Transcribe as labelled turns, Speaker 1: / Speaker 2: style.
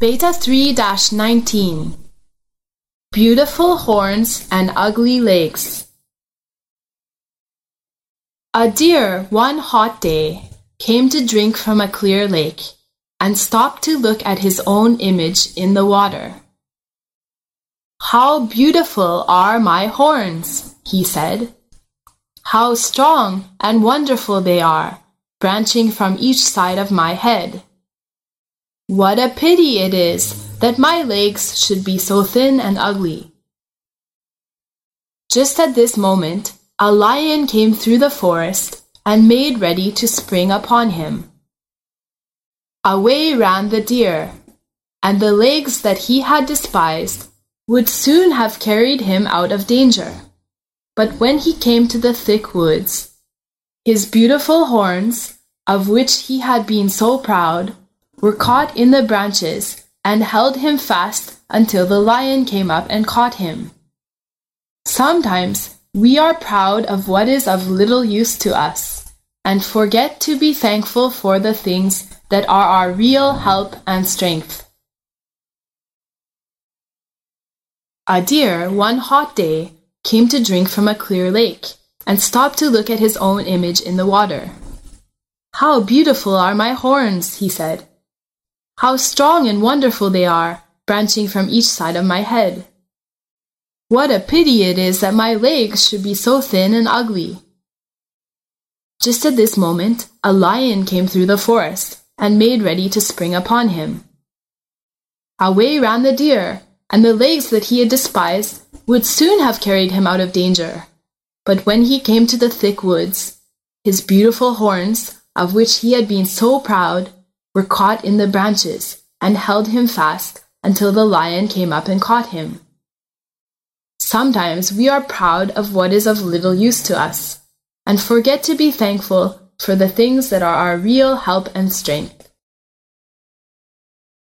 Speaker 1: Beta 3-19 Beautiful horns and ugly legs. A deer one hot day came to drink from a clear lake and stopped to look at his own image in the water. "How beautiful are my horns," he said. "How strong and wonderful they are, branching from each side of my head. What a pity it is that my legs should be so thin and ugly." Just at this moment, a lion came through the forest and made ready to spring upon him. Away ran the deer, and the legs that he had despised would soon have carried him out of danger. But when he came to the thick woods, his beautiful horns, of which he had been so proud, were caught in the branches and held him fast until the lion came up and caught him. Sometimes we are proud of what is of little use to us, and forget to be thankful for the things that are our real help and strength. A deer one hot day came to drink from a clear lake, and stopped to look at his own image in the water. "How beautiful are my horns," he said. "How strong and wonderful they are, branching from each side of my head. What a pity it is that my legs should be so thin and ugly." Just at this moment, a lion came through the forest and made ready to spring upon him. Away ran the deer, and the legs that he had despised would soon have carried him out of danger. But when he came to the thick woods, his beautiful horns, of which he had been so proud, were caught in the branches and held him fast until the lion came up and caught him. Sometimes we are proud of what is of little use to us, and forget to be thankful for the things that are our real help and strength.